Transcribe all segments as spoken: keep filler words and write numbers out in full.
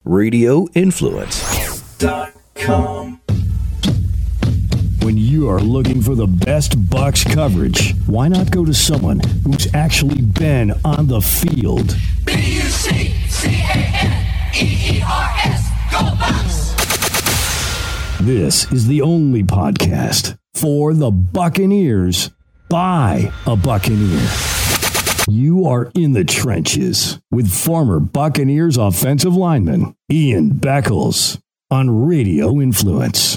radio influence dot com. When you are looking for the best Bucs coverage, why not go to someone who's actually been on the field? B U C C A N E E R S, go Bucs! This is the only podcast for the Buccaneers by a Buccaneer. You are in the trenches with former Buccaneers offensive lineman Ian Beckles on Radio Influence.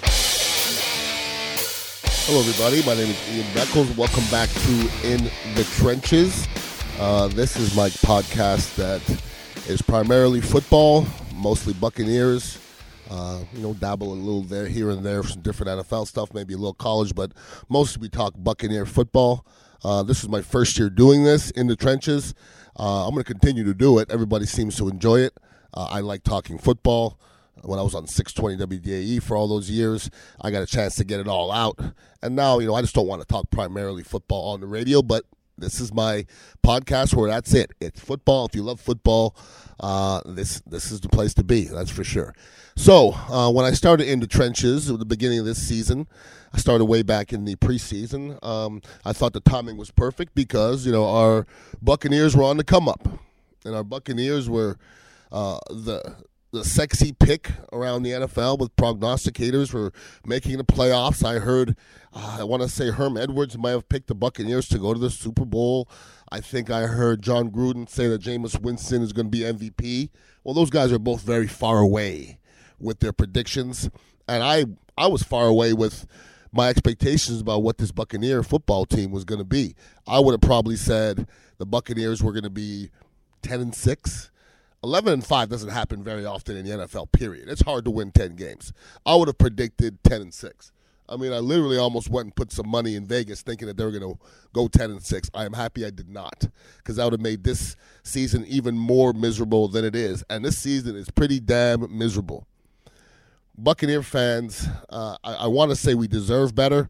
Hello, everybody. My name is Ian Beckles. Welcome back to In the Trenches. Uh, this is my podcast that is primarily football, mostly Buccaneers. Uh, you know, dabble a little there, here and there, some different N F L stuff, maybe a little college, but mostly we talk Buccaneer football. Uh, this is my first year doing this, In the Trenches. Uh, I'm going to continue to do it. Everybody seems to enjoy it. Uh, I like talking football. When I was on six twenty W D A E for all those years, I got a chance to get it all out. And now, you know, I just don't want to talk primarily football on the radio, but this is my podcast where that's it. It's football. If you love football, uh, this this is the place to be, that's for sure. So, uh, when I started In the Trenches at the beginning of this season, I started way back in the preseason. Um, I thought the timing was perfect because, you know, our Buccaneers were on the come up. And our Buccaneers were uh, the... the sexy pick around the N F L with prognosticators for making the playoffs. I heard, uh, I want to say Herm Edwards might have picked the Buccaneers to go to the Super Bowl. I think I heard John Gruden say that Jameis Winston is going to be M V P. Well, those guys are both very far away with their predictions. And I, I was far away with my expectations about what this Buccaneer football team was going to be. I would have probably said the Buccaneers were going to be ten and six. eleven and five doesn't happen very often in the N F L, period. It's hard to win ten games. I would have predicted ten and six. I mean, I literally almost went and put some money in Vegas thinking that they were going to go ten and six. I am happy I did not, because that would have made this season even more miserable than it is. And this season is pretty damn miserable. Buccaneer fans, uh, I, I want to say we deserve better,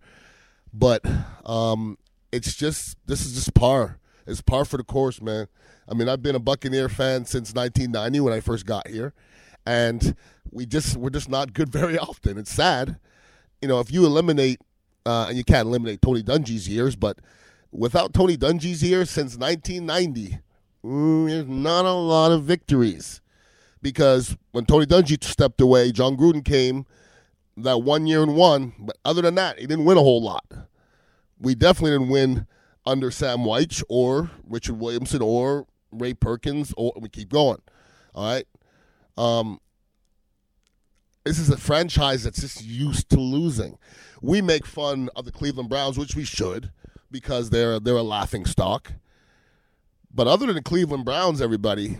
but um, it's just, this is just par. It's par for the course, man. I mean, I've been a Buccaneer fan since nineteen ninety when I first got here, and we just we're just not good very often. It's sad, you know. If you eliminate, uh, and you can't eliminate Tony Dungy's years, but without Tony Dungy's years since nineteen ninety, mm, there's not a lot of victories. Because when Tony Dungy stepped away, John Gruden came that one year and won, but other than that, he didn't win a whole lot. We definitely didn't win under Sam Wyche or Richard Williamson or Ray Perkins, or we keep going. All right. Um, this is a franchise that's just used to losing. We make fun of the Cleveland Browns, which we should, because they're they're a laughing stock. But other than the Cleveland Browns, everybody,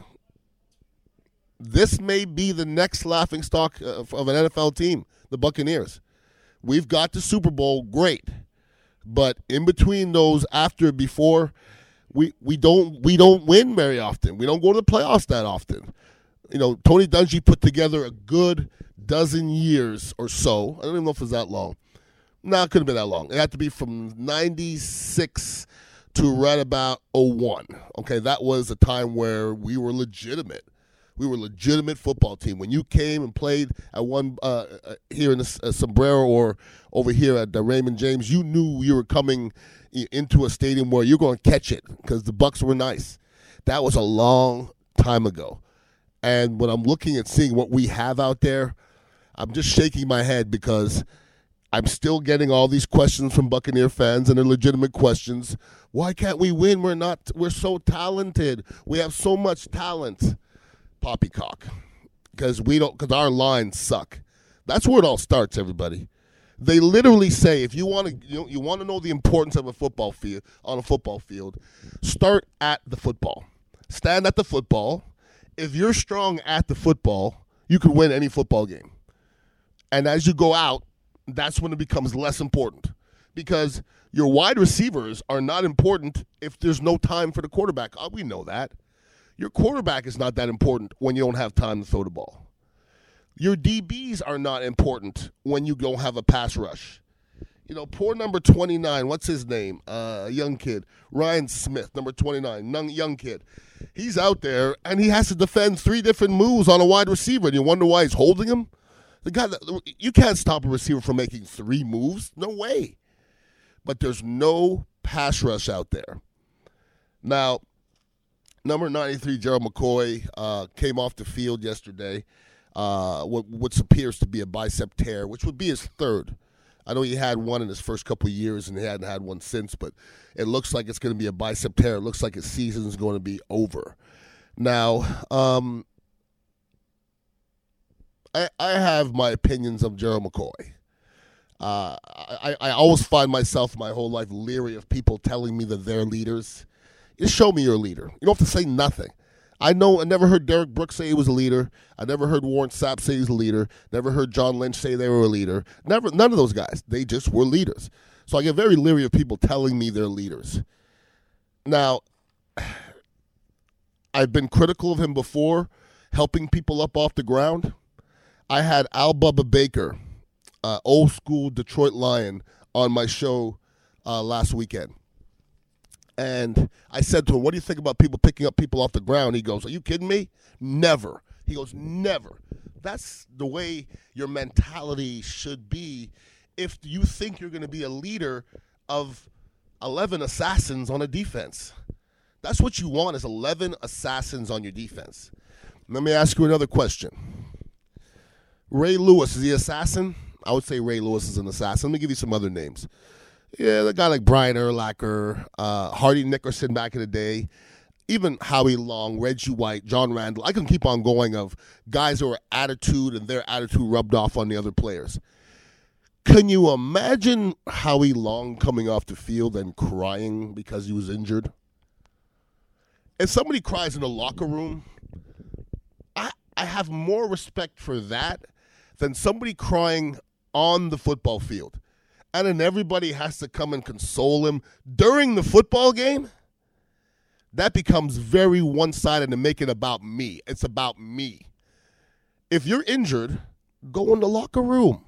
this may be the next laughing stock of an N F L team, the Buccaneers. We've got the Super Bowl, great. But in between those, after, before, we we don't we don't win very often. We don't go to the playoffs that often. You know, Tony Dungy put together a good dozen years or so. I don't even know if it was that long. No, it couldn't have been that long. It had to be from ninety-six to right about oh one. Okay, that was a time where we were legitimate. We were a legitimate football team. When you came and played at one uh, here in the uh, Sombrero or over here at the Raymond James, you knew you were coming into a stadium where you're going to catch it because the Bucs were nice. That was a long time ago. And when I'm looking at seeing what we have out there, I'm just shaking my head because I'm still getting all these questions from Buccaneer fans, and they're legitimate questions. Why can't we win? We're not. We're so talented. We have so much talent. Poppycock, because we don't, because our lines suck. That's where it all starts, everybody. They literally say, if you want to, you know, you want to know the importance of a football field on a football field, start at the football. Stand at the football. If you're strong at the football, you can win any football game. And as you go out, that's when it becomes less important, because your wide receivers are not important if there's no time for the quarterback. Oh, we know that. Your quarterback is not that important when you don't have time to throw the ball. Your D Bs are not important when you don't have a pass rush. You know, poor number twenty-nine, what's his name? Uh, young kid. Ryan Smith, number twenty-nine, young, young kid. He's out there, and he has to defend three different moves on a wide receiver, and you wonder why he's holding him? The guy, you can't stop a receiver from making three moves. No way. But there's no pass rush out there. Now, number ninety-three, Gerald McCoy, uh, came off the field yesterday. Uh, what, what appears to be a bicep tear, which would be his third. I know he had one in his first couple of years, and he hadn't had one since, but it looks like it's going to be a bicep tear. It looks like his season is going to be over. Now, um, I, I have my opinions of Gerald McCoy. Uh, I, I always find myself my whole life leery of people telling me that they're leaders. Just show me you're a leader. You don't have to say nothing. I know I never heard Derek Brooks say he was a leader. I never heard Warren Sapp say he was a leader. Never heard John Lynch say they were a leader. Never, none of those guys. They just were leaders. So I get very leery of people telling me they're leaders. Now, I've been critical of him before, helping people up off the ground. I had Al Bubba Baker, uh, old school Detroit Lion, on my show uh, last weekend. And I said to him, what do you think about people picking up people off the ground? He goes, are you kidding me? Never. He goes, never. That's the way your mentality should be if you think you're going to be a leader of eleven assassins on a defense. That's what you want, is eleven assassins on your defense. Let me ask you another question. Ray Lewis, is he an assassin? I would say Ray Lewis is an assassin. Let me give you some other names. Yeah, a guy like Brian Urlacher, uh, Hardy Nickerson back in the day, even Howie Long, Reggie White, John Randall. I can keep on going of guys who are attitude and their attitude rubbed off on the other players. Can you imagine Howie Long coming off the field and crying because he was injured? If somebody cries in the locker room, I, I have more respect for that than somebody crying on the football field. And then everybody has to come and console him during the football game. That becomes very one-sided and make it about me. It's about me. If you're injured, go in the locker room.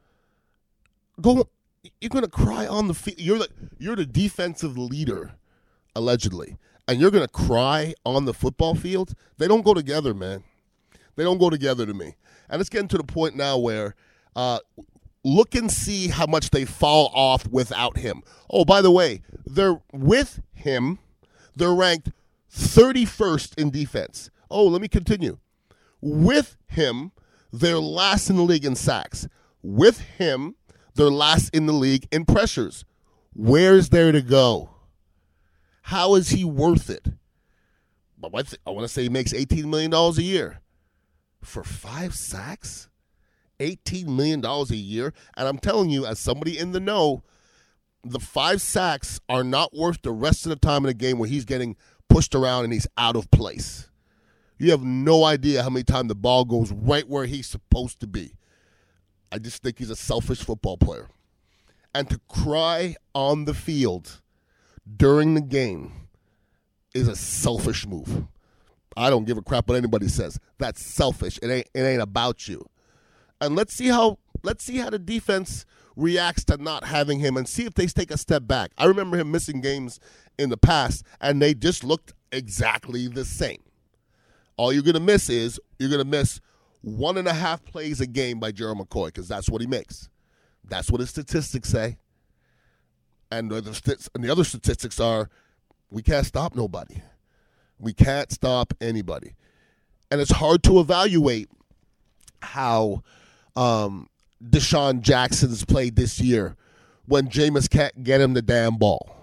Go. You're gonna cry on the field. You're the you're the defensive leader, allegedly, and you're gonna cry on the football field. They don't go together, man. They don't go together to me. And it's getting to the point now where. Uh, Look and see how much they fall off without him. Oh, by the way, they're with him. They're ranked thirty-first in defense. Oh, let me continue. With him, they're last in the league in sacks. With him, they're last in the league in pressures. Where's there to go? How is he worth it? I want to say he makes eighteen million dollars a year. For five sacks? eighteen million dollars a year, and I'm telling you, as somebody in the know, the five sacks are not worth the rest of the time in a game where he's getting pushed around and he's out of place. You have no idea how many times the ball goes right where he's supposed to be. I just think he's a selfish football player. And to cry on the field during the game is a selfish move. I don't give a crap what anybody says. That's selfish. It ain't, it ain't about you. And let's see how let's see how the defense reacts to not having him and see if they take a step back. I remember him missing games in the past, and they just looked exactly the same. All you're going to miss is you're going to miss one and a half plays a game by Gerald McCoy because that's what he makes. That's what his statistics say. And the, and the other statistics are we can't stop nobody. We can't stop anybody. And it's hard to evaluate how um, Deshaun Jackson's played this year when Jameis can't get him the damn ball.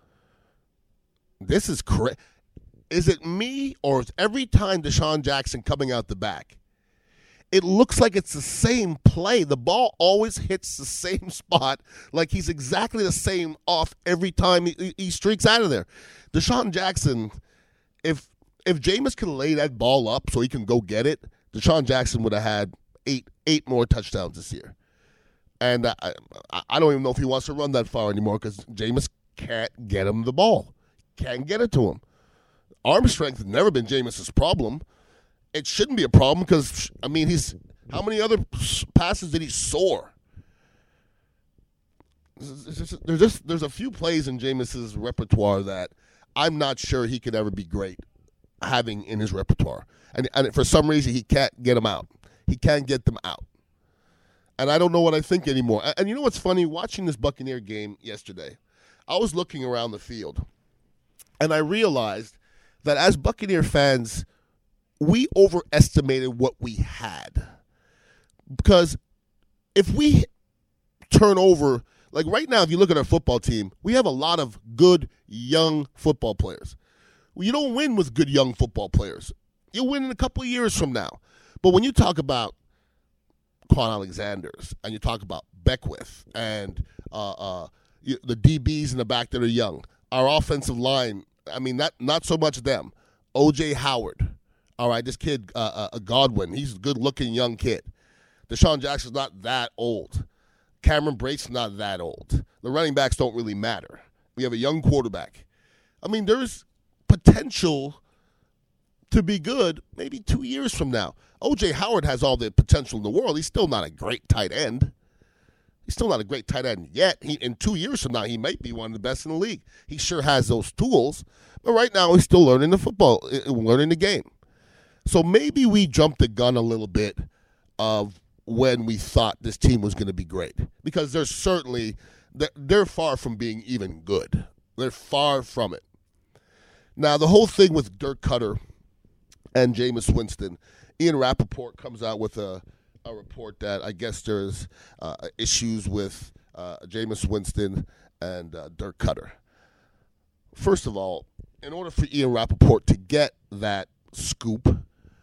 This is crazy. Is it me or is every time Deshaun Jackson coming out the back, it looks like it's the same play. The ball always hits the same spot, like he's exactly the same off every time he, he streaks out of there. Deshaun Jackson, if if Jameis can lay that ball up so he can go get it, Deshaun Jackson would have had eight eight more touchdowns this year. And I, I, I don't even know if he wants to run that far anymore because Jameis can't get him the ball. Can't get it to him. Arm strength has never been Jameis's problem. It shouldn't be a problem because, I mean, he's how many other passes did he soar? It's just, there's just there's a few plays in Jameis's repertoire that I'm not sure he could ever be great having in his repertoire. And, and for some reason, he can't get them out. He can't get them out. And I don't know what I think anymore. And, and you know what's funny? Watching this Buccaneer game yesterday, I was looking around the field, and I realized that as Buccaneer fans, we overestimated what we had. Because if we turn over, like right now, if you look at our football team, we have a lot of good young football players. Well, you don't win with good young football players. You'll win in a couple of years from now. But when you talk about Quan Alexander's and you talk about Beckwith and uh, uh, the D Bs in the back that are young, our offensive line, I mean, not not so much them. O J Howard, all right, this kid, uh, uh, Godwin, he's a good-looking young kid. Deshaun Jackson's not that old. Cameron Brate's not that old. The running backs don't really matter. We have a young quarterback. I mean, there's potential to be good maybe two years from now. O J Howard has all the potential in the world. He's still not a great tight end. He's still not a great tight end yet. He, in two years from now, he might be one of the best in the league. He sure has those tools. But right now, he's still learning the football, learning the game. So maybe we jumped the gun a little bit of when we thought this team was going to be great. Because they're certainly, they're far from being even good. They're far from it. Now, the whole thing with Dirk Cutter and Jameis Winston, Ian Rappaport comes out with a, a report that I guess there's uh, issues with uh, Jameis Winston and uh, Dirk Cutter. First of all, in order for Ian Rappaport to get that scoop,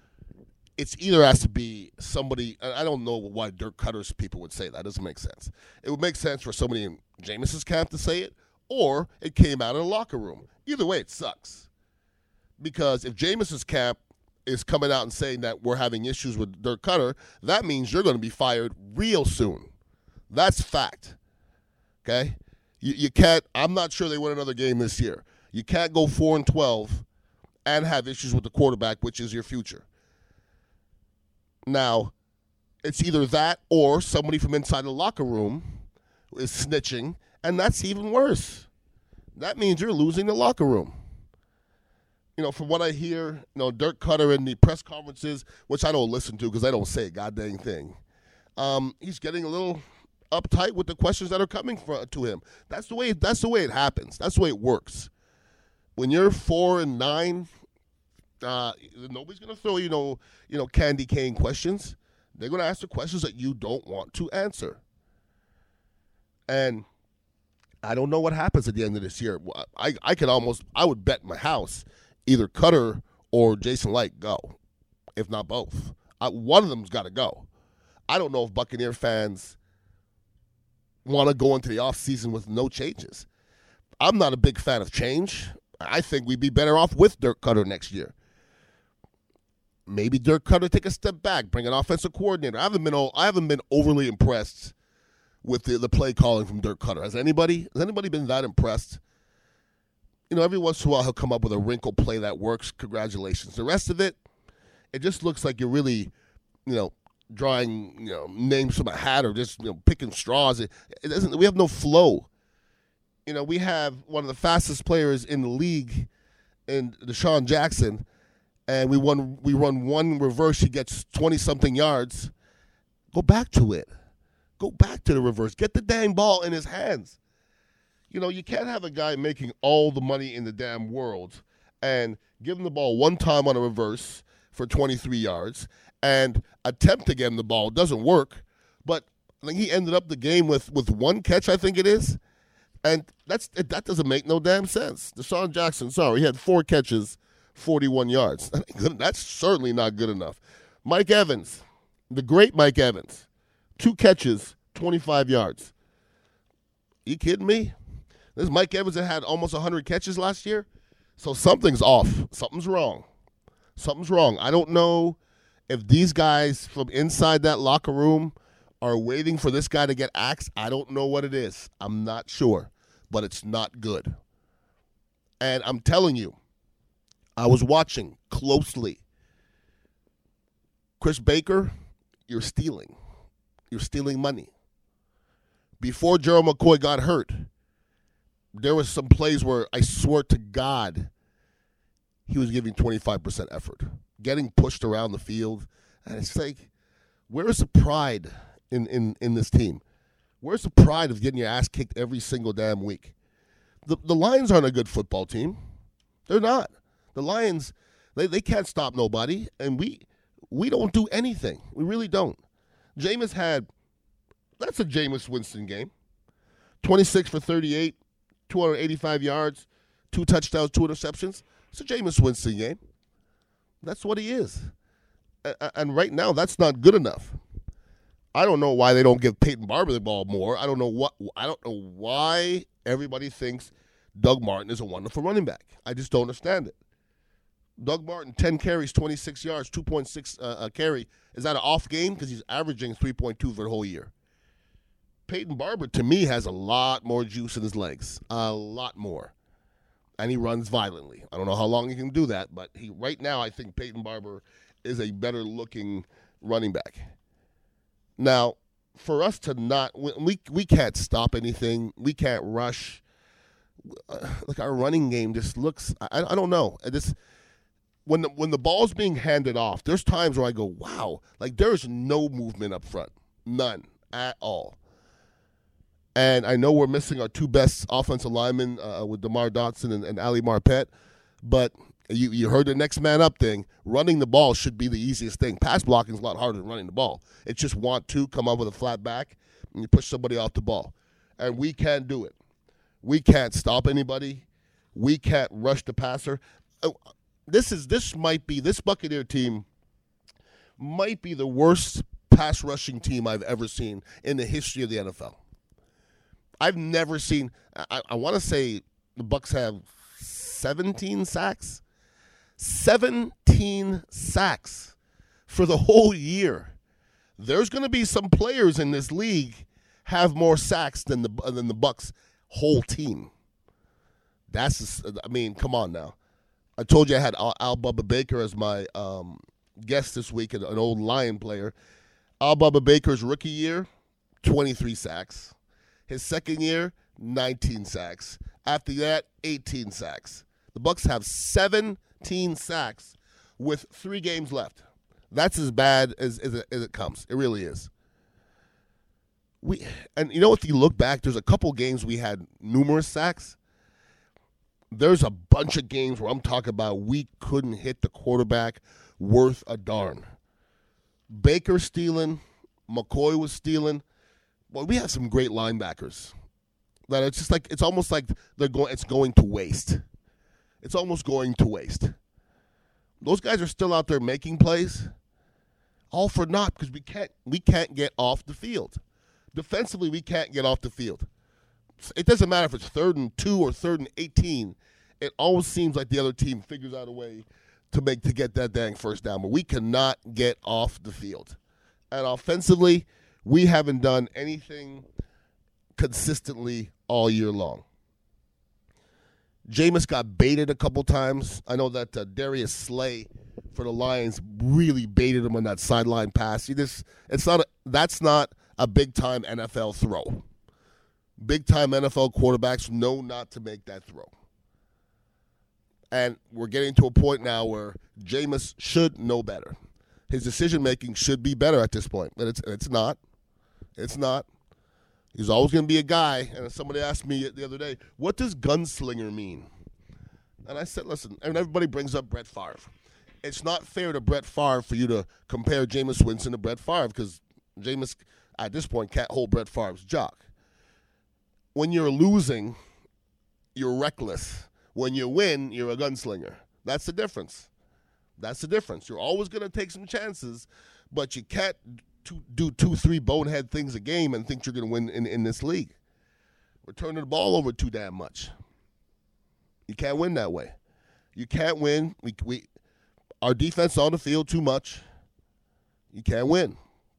it's either has to be somebody, I don't know why Dirk Cutter's people would say that. That doesn't make sense. It would make sense for somebody in Jameis's camp to say it, or it came out of the locker room. Either way, it sucks. Because if Jameis's camp is coming out and saying that we're having issues with Dirk Cutter, that means you're going to be fired real soon. That's fact. Okay? You, you can't, I'm not sure they win another game this year. You can't go four and twelve and have issues with the quarterback, which is your future. Now, it's either that or somebody from inside the locker room is snitching, and that's even worse. That means you're losing the locker room. You know, from what I hear, you know, Dirk Cutter in the press conferences, which I don't listen to because I don't say a goddamn thing, um, he's getting a little uptight with the questions that are coming for, to him. That's the way. That's the way it happens. That's the way it works. When you're four and nine, uh, nobody's gonna throw you know, you know, candy cane questions. They're gonna ask the questions that you don't want to answer. And I don't know what happens at the end of this year. I I could almost I would bet my house either Cutter or Jason Licht go, if not both. I, one of them's got to go. I don't know if Buccaneer fans want to go into the offseason with no changes. I'm not a big fan of change. I think we'd be better off with Dirk Cutter next year. Maybe Dirk Cutter take a step back, bring an offensive coordinator. I haven't been I haven't been overly impressed with the, the play calling from Dirk Cutter. Has anybody has anybody been that impressed? You know, every once in a while he'll come up with a wrinkle play that works. Congratulations. The rest of it, it just looks like you're really, you know, drawing, you know, names from a hat or just, you know, picking straws. It, it doesn't. We have no flow. You know, we have one of the fastest players in the league, in Deshaun Jackson, and we won. We run one reverse. He gets twenty something yards. Go back to it. Go back to the reverse. Get the dang ball in his hands. You know, you can't have a guy making all the money in the damn world and give him the ball one time on a reverse for twenty-three yards and attempt to get him the ball. It doesn't work. But I think he ended up the game with, with one catch, I think it is. And that's that doesn't make no damn sense. Deshaun Jackson, sorry, he had four catches, forty-one yards. That's certainly not good enough. Mike Evans, the great Mike Evans, two catches, twenty-five yards. You kidding me? This Mike Evans that had almost one hundred catches last year. So something's off. Something's wrong. Something's wrong. I don't know if these guys from inside that locker room are waiting for this guy to get axed. I don't know what it is. I'm not sure. But it's not good. And I'm telling you, I was watching closely. Chris Baker, you're stealing. You're stealing money. before Gerald McCoy got hurt, there was some plays where I swear to God he was giving twenty-five percent effort, getting pushed around the field. And it's like, where's the pride in, in, in this team? Where's the pride of getting your ass kicked every single damn week? The the Lions aren't a good football team. They're not. The Lions, they, they can't stop nobody, and we we don't do anything. We really don't. Jameis had, that's a Jameis Winston game. twenty-six for thirty-eight, two hundred eighty-five yards, two touchdowns, two interceptions. It's a Jameis Winston game. That's what he is. And right now, that's not good enough. I don't know why they don't give Peyton Barber the ball more. I don't know what. I don't know why everybody thinks Doug Martin is a wonderful running back. I just don't understand it. Doug Martin, ten carries, twenty-six yards, two point six uh, a carry. Is that an off game? Because he's averaging three point two for the whole year. Peyton Barber, to me, has a lot more juice in his legs. A lot more. And he runs violently. I don't know how long he can do that, but he right now I think Peyton Barber is a better-looking running back. Now, for us to not – we we can't stop anything. We can't rush. Uh, like, our running game just looks – I I don't know. I just when the, when the ball's being handed off, there's times where I go, wow. Like, there's no movement up front. None at all. And I know we're missing our two best offensive linemen uh, with DeMar Dotson and, and Ali Marpet, but you, you heard the next man up thing. Running the ball should be the easiest thing. Pass blocking is a lot harder than running the ball. It's just want to come up with a flat back and you push somebody off the ball. And we can't do it. We can't stop anybody. We can't rush the passer. This is this might be this Buccaneer team might be the worst pass rushing team I've ever seen in the history of the N F L. I've never seen. I, I want to say the Bucs have seventeen sacks. seventeen sacks for the whole year. There's going to be some players in this league have more sacks than the than the Bucs whole team. That's. I mean, come on now. I told you I had Al, Al Bubba Baker as my um, guest this week, an, an old Lion player. Al Bubba Baker's rookie year, twenty-three sacks. His second year, nineteen sacks. After that, eighteen sacks. The Bucs have seventeen sacks with three games left. That's as bad as, as, it, as it comes. It really is. We and you know, if you look back, there's a couple games we had numerous sacks. There's a bunch of games where I'm talking about we couldn't hit the quarterback worth a darn. Baker stealing, McCoy was stealing. Well, we have some great linebackers that it's just like it's almost like they're going. It's going to waste. It's almost going to waste. Those guys are still out there making plays, all for naught because we can't. We can't get off the field. Defensively, we can't get off the field. It doesn't matter if it's third and two or third and eighteen. It always seems like the other team figures out a way to make to get that dang first down, but we cannot get off the field. And offensively, we haven't done anything consistently all year long. Jameis got baited a couple times. I know that uh, Darius Slay for the Lions really baited him on that sideline pass. He just, it's not a, that's not a big-time N F L throw. Big-time N F L quarterbacks know not to make that throw. And we're getting to a point now where Jameis should know better. His decision-making should be better at this point, but it's it's not. It's not. He's always going to be a guy. And somebody asked me the other day, what does gunslinger mean? And I said, listen, and everybody brings up Brett Favre. It's not fair to Brett Favre for you to compare Jameis Winston to Brett Favre because Jameis, at this point, can't hold Brett Favre's jock. When you're losing, you're reckless. When you win, you're a gunslinger. That's the difference. That's the difference. You're always going to take some chances, but you can't to do two, three bonehead things a game and think you're going to win in, in this league. We're turning the ball over too damn much. You can't win that way. You can't win. We we our defense on the field too much. You can't win.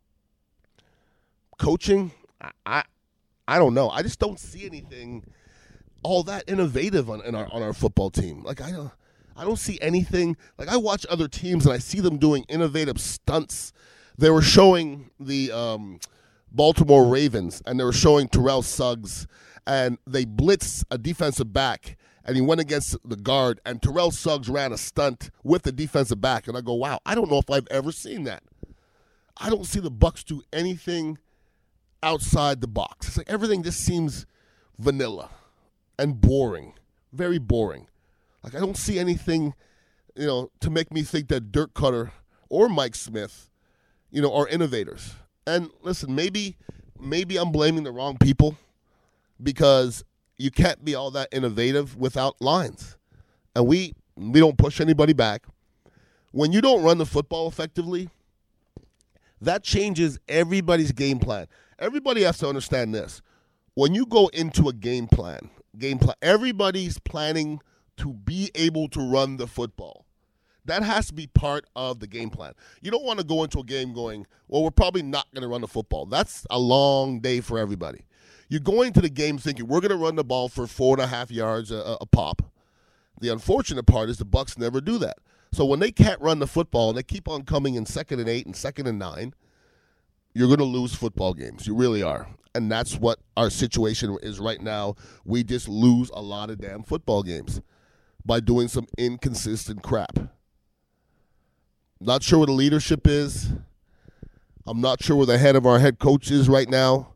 Coaching, I I, I don't know. I just don't see anything all that innovative on in our on our football team. Like I don't I don't see anything. Like I watch other teams and I see them doing innovative stunts. They were showing the um, Baltimore Ravens, and they were showing Terrell Suggs, and they blitzed a defensive back, and he went against the guard, and Terrell Suggs ran a stunt with the defensive back, and I go, wow, I don't know if I've ever seen that. I don't see the Bucs do anything outside the box. It's like everything just seems vanilla and boring, very boring. Like I don't see anything, you know, to make me think that Dirk Cutter or Mike Smith, you know, are innovators. And listen, maybe maybe I'm blaming the wrong people because you can't be all that innovative without lines. And we we don't push anybody back. When you don't run the football effectively, that changes everybody's game plan. Everybody has to understand this. When you go into a game plan, game plan, everybody's planning to be able to run the football. That has to be part of the game plan. You don't want to go into a game going, well, we're probably not going to run the football. That's a long day for everybody. You're going to the game thinking, we're going to run the ball for four and a half yards a, a pop. The unfortunate part is the Bucs never do that. So when they can't run the football and they keep on coming in second and eight and second and nine, you're going to lose football games. You really are. And that's what our situation is right now. We just lose a lot of damn football games by doing some inconsistent crap. Not sure where the leadership is. I'm not sure where the head of our head coach is right now.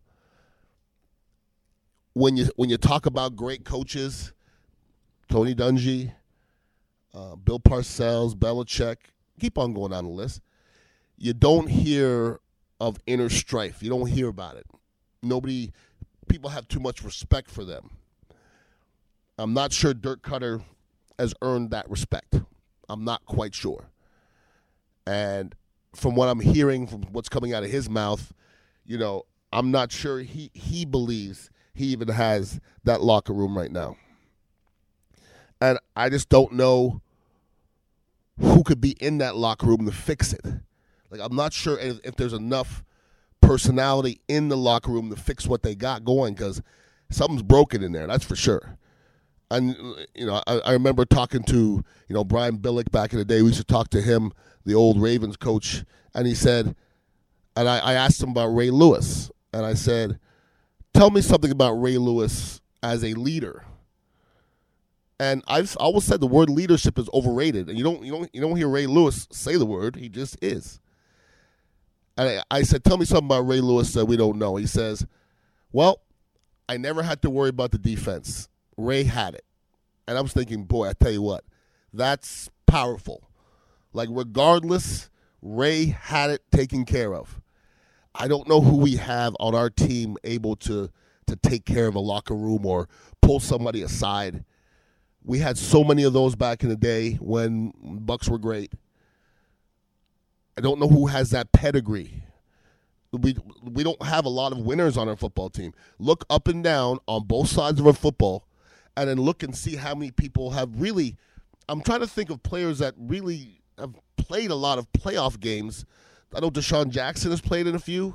When you when you talk about great coaches, Tony Dungy, uh, Bill Parcells, Belichick, keep on going down the list. You don't hear of inner strife. You don't hear about it. Nobody, people have too much respect for them. I'm not sure Dirk Cutter has earned that respect. I'm not quite sure. And from what I'm hearing, from what's coming out of his mouth, you know, I'm not sure he, he believes he even has that locker room right now. And I just don't know who could be in that locker room to fix it. Like, I'm not sure if, if there's enough personality in the locker room to fix what they got going, because something's broken in there, that's for sure. And, you know, I, I remember talking to, you know, Brian Billick back in the day. We used to talk to him, the old Ravens coach, and he said, and I, I asked him about Ray Lewis, and I said, tell me something about Ray Lewis as a leader. And I've always said the word leadership is overrated, and you don't you don't you don't hear Ray Lewis say the word. He just is. And I, I said, tell me something about Ray Lewis that we don't know. He says, well, I never had to worry about the defense. Ray had it. And I was thinking, boy, I tell you what, that's powerful. Like, regardless, Ray had it taken care of. I don't know who we have on our team able to, to take care of a locker room or pull somebody aside. We had so many of those back in the day when Bucs were great. I don't know who has that pedigree. We we don't have a lot of winners on our football team. Look up and down on both sides of our football, and then look and see how many people have really – I'm trying to think of players that really have played a lot of playoff games. I know Deshaun Jackson has played in a few.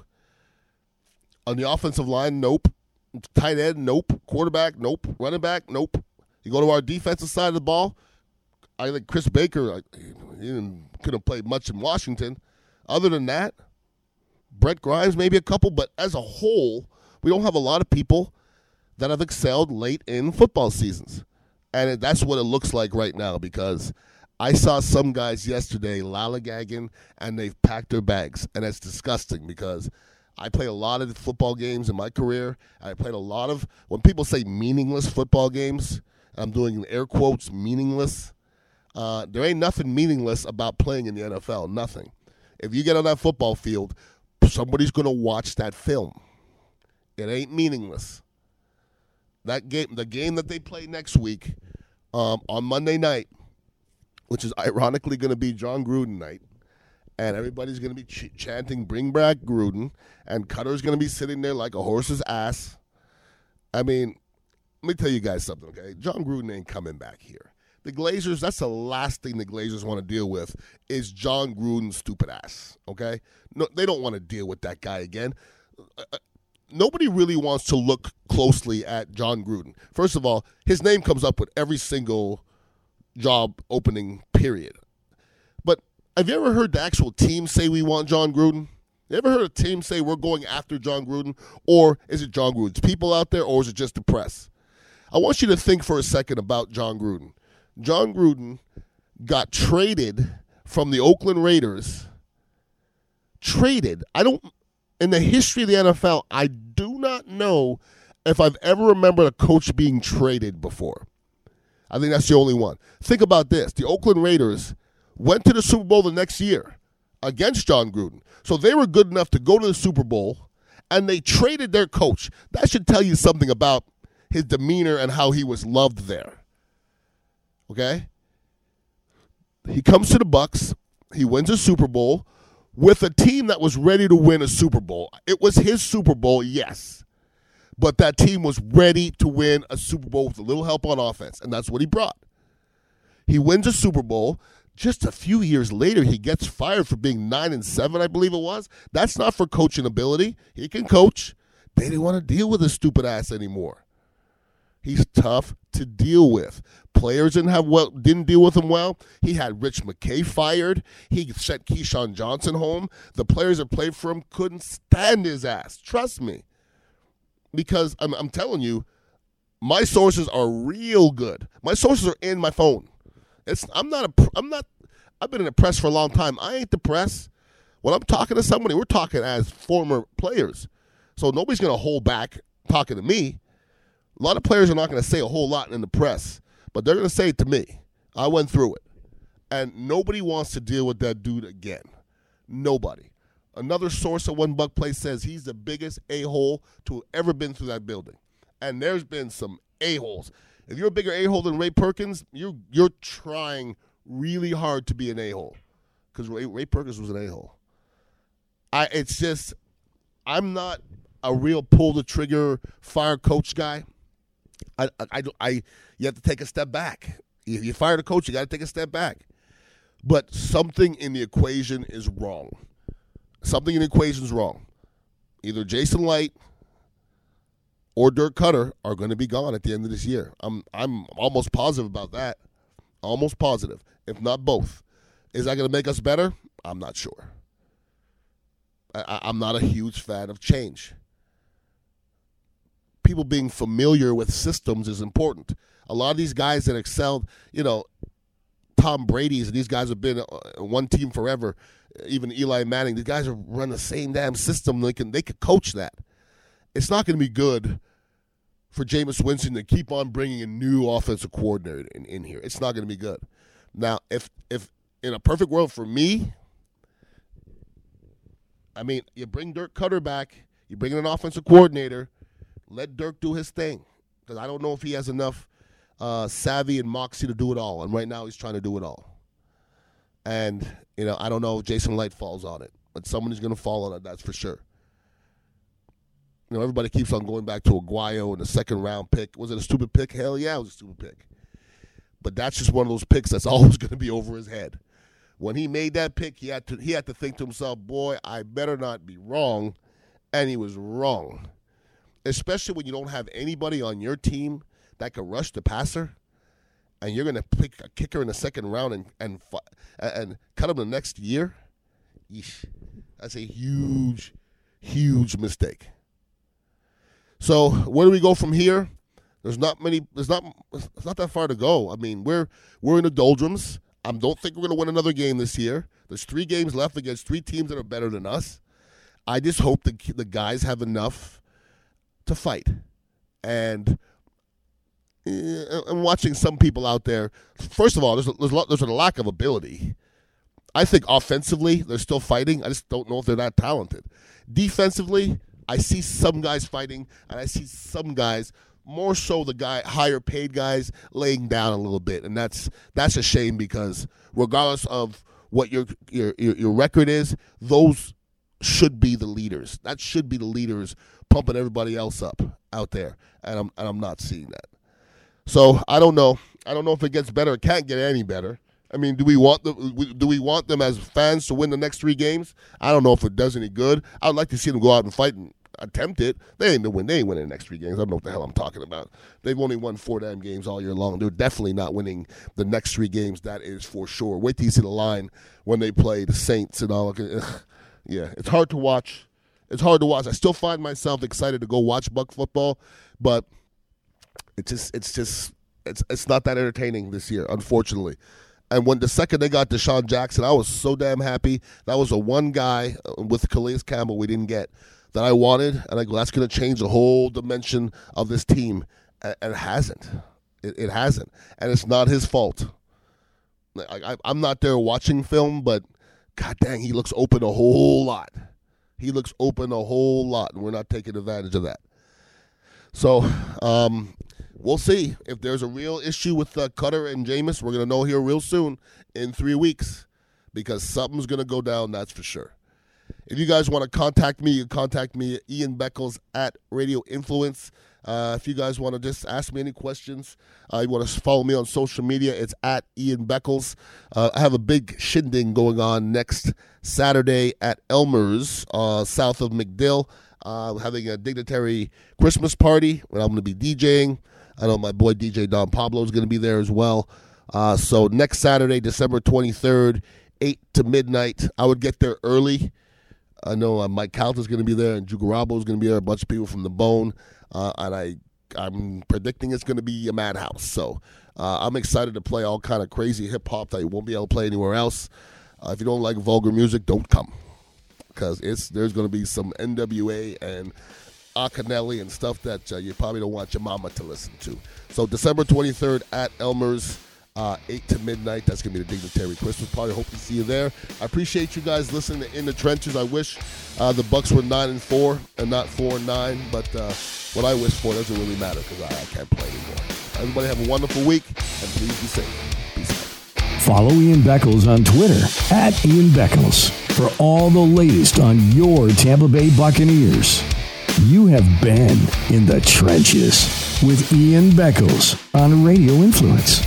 On the offensive line, nope. Tight end, nope. Quarterback, nope. Running back, nope. You go to our defensive side of the ball, I think Chris Baker, he didn't, couldn't play much in Washington. Other than that, Brett Grimes, maybe a couple, but as a whole, we don't have a lot of people that have excelled late in football seasons. And it, that's what it looks like right now, because I saw some guys yesterday lollygagging, and they've packed their bags. And it's disgusting, because I played a lot of football games in my career. I played a lot of, when people say meaningless football games, I'm doing air quotes, meaningless. Uh, there ain't nothing meaningless about playing in the N F L, nothing. If you get on that football field, somebody's going to watch that film. It ain't meaningless. That game, the game that they play next week um, on Monday night, which is ironically going to be John Gruden night, and everybody's going to be ch- chanting, bring back Gruden, and Cutter's going to be sitting there like a horse's ass. I mean, let me tell you guys something, okay? John Gruden ain't coming back here. The Glazers, that's the last thing the Glazers want to deal with is John Gruden's stupid ass, okay? No, they don't want to deal with that guy again. Uh, nobody really wants to look closely at John Gruden. First of all, his name comes up with every single job opening period. But have you ever heard the actual team say we want John Gruden? You ever heard a team say we're going after John Gruden? Or is it John Gruden's people out there, or is it just the press? I want you to think for a second about John Gruden. John Gruden got traded from the Oakland Raiders. Traded. I don't, in the history of the N F L, I do not know if I've ever remembered a coach being traded before. I think that's the only one. Think about this. The Oakland Raiders went to the Super Bowl the next year against John Gruden. So they were good enough to go to the Super Bowl, and they traded their coach. That should tell you something about his demeanor and how he was loved there. Okay? He comes to the Bucs. He wins a Super Bowl with a team that was ready to win a Super Bowl. It was his Super Bowl, yes. But that team was ready to win a Super Bowl with a little help on offense, and that's what he brought. He wins a Super Bowl. Just a few years later, he gets fired for being nine and seven, I believe it was. That's not for coaching ability. He can coach. They didn't want to deal with his stupid ass anymore. He's tough to deal with. Players didn't have well, didn't deal with him well. He had Rich McKay fired. He sent Keyshawn Johnson home. The players that played for him couldn't stand his ass. Trust me. Because I'm, I'm telling you, my sources are real good. My sources are in my phone. It's I'm not a I'm not. I've been in the press for a long time. I ain't the press. When I'm talking to somebody, we're talking as former players. So nobody's gonna hold back talking to me. A lot of players are not gonna say a whole lot in the press, but they're gonna say it to me. I went through it, and nobody wants to deal with that dude again. Nobody. Another source at One Buck Place says he's the biggest a-hole to have ever been through that building. And there's been some a-holes. If you're a bigger a-hole than Ray Perkins, you're, you're trying really hard to be an a-hole. Because Ray, Ray Perkins was an a-hole. I, it's just, I'm not a real pull-the-trigger, fire coach guy. I, I, I, I, you have to take a step back. If you fire the coach, you got to take a step back. But something in the equation is wrong. Something in the equation is wrong. Either Jason Light or Dirk Cutter are going to be gone at the end of this year. I'm I'm almost positive about that. Almost positive, if not both. Is that going to make us better? I'm not sure. I, I'm not a huge fan of change. People being familiar with systems is important. A lot of these guys that excelled, you know, Tom Brady's, and these guys have been on one team forever. Even Eli Manning, these guys are run the same damn system. They can they could coach that. It's not going to be good for Jameis Winston to keep on bringing a new offensive coordinator in, in here. It's not going to be good. Now, if if in a perfect world for me, I mean, you bring Dirk Cutter back, you bring in an offensive coordinator, let Dirk do his thing, because I don't know if he has enough uh, savvy and moxie to do it all. And right now, he's trying to do it all. And, you know, I don't know if Jason Light falls on it, but somebody's going to fall on it, that's for sure. You know, everybody keeps on going back to Aguayo in the second round pick. Was it a stupid pick? Hell yeah, it was a stupid pick. But that's just one of those picks that's always going to be over his head. When he made that pick, he had to he had to think to himself, boy, I better not be wrong. And he was wrong. Especially when you don't have anybody on your team that can rush the passer. And you're going to pick a kicker in the second round and and and cut him the next year? Yeesh. That's a huge, huge mistake. So where do we go from here? There's not many. There's not. It's not that far to go. I mean, we're we're in the doldrums. I don't think we're going to win another game this year. There's three games left against three teams that are better than us. I just hope the the guys have enough to fight. And I'm watching some people out there. First of all, there's a, there's a, lot, there's a lack of ability. I think offensively they're still fighting. I just don't know if they're that talented. Defensively, I see some guys fighting, and I see some guys, more so the guy higher paid guys, laying down a little bit, and that's that's a shame because regardless of what your your your, your record is, those should be the leaders. That should be the leaders pumping everybody else up out there, and I'm and I'm not seeing that. So I don't know. I don't know if it gets better. It can't get any better. I mean, do we want the do we want them as fans to win the next three games? I don't know if it does any good. I'd like to see them go out and fight and attempt it. They ain't win. They ain't winning the next three games. I don't know what the hell I'm talking about. They've only won four damn games all year long. They're definitely not winning the next three games. That is for sure. Wait till you see the line when they play the Saints and all. Ugh. Yeah, it's hard to watch. It's hard to watch. I still find myself excited to go watch Buck football, but it's just, it's just, it's it's not that entertaining this year, unfortunately. And when the second they got Deshaun Jackson, I was so damn happy. That was the one guy with Calais Campbell we didn't get that I wanted, and I go, that's going to change the whole dimension of this team, and it hasn't. It, it hasn't, and it's not his fault. I, I, I'm not there watching film, but god dang, he looks open a whole lot. He looks open a whole lot, and we're not taking advantage of that. So um, we'll see. If there's a real issue with uh, Cutter and Jameis, we're going to know here real soon in three weeks because something's going to go down, that's for sure. If you guys want to contact me, you can contact me at Ian Beckles at Radio Influence. Uh, if you guys want to just ask me any questions, uh, you want to follow me on social media, it's at Ian Beckles. Uh, I have a big shindig going on next Saturday at Elmer's, uh, south of McDill. Uh, having a dignitary Christmas party where I'm going to be DJing. I know my boy D J Don Pablo is going to be there as well. Uh, so next Saturday, December twenty-third, eight to midnight. I would get there early. I know uh, Mike Calta is going to be there, and Drew Garabo is going to be there, a bunch of people from The Bone. Uh, and I, I'm predicting it's going to be a madhouse. So uh, I'm excited to play all kind of crazy hip-hop that you won't be able to play anywhere else. Uh, if you don't like vulgar music, don't come. Because it's there's going to be some N W A and Akinelli and stuff that uh, you probably don't want your mama to listen to. So December twenty-third at Elmer's, uh, eight to midnight. That's going to be the dignitary Christmas party. Hope to see you there. I appreciate you guys listening to In the Trenches. I wish uh, the Bucks were nine and four and not four and nine, but uh, what I wish for doesn't really matter because I, I can't play anymore. Everybody have a wonderful week, and please be safe. Peace out. Follow Ian Beckles on Twitter at Ian Beckles for all the latest on your Tampa Bay Buccaneers. You have been in the trenches with Ian Beckles on Radio Influence.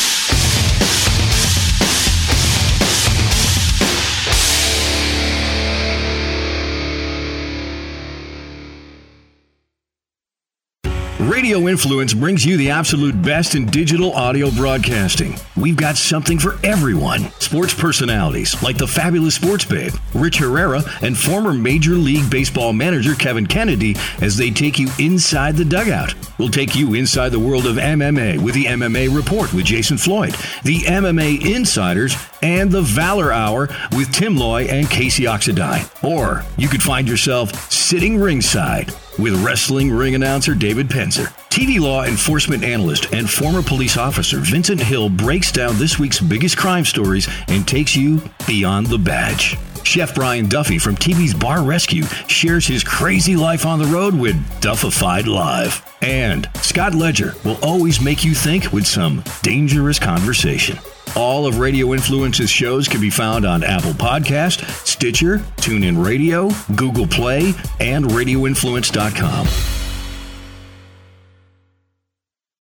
Radio Influence brings you the absolute best in digital audio broadcasting. We've got something for everyone. Sports personalities like the fabulous Sports Babe, Rich Herrera, and former Major League Baseball manager Kevin Kennedy as they take you inside the dugout. We'll take you inside the world of M M A with the M M A Report with Jason Floyd, the M M A Insiders, and the Valor Hour with Tim Loy and Casey Oxidine. Or you could find yourself sitting ringside with wrestling ring announcer David Penzer. T V law enforcement analyst and former police officer Vincent Hill breaks down this week's biggest crime stories and takes you beyond the badge. Chef Brian Duffy from T V's Bar Rescue shares his crazy life on the road with Duffified Live. And Scott Ledger will always make you think with some dangerous conversation. All of Radio Influence's shows can be found on Apple Podcast, Stitcher, TuneIn Radio, Google Play, and radio influence dot com.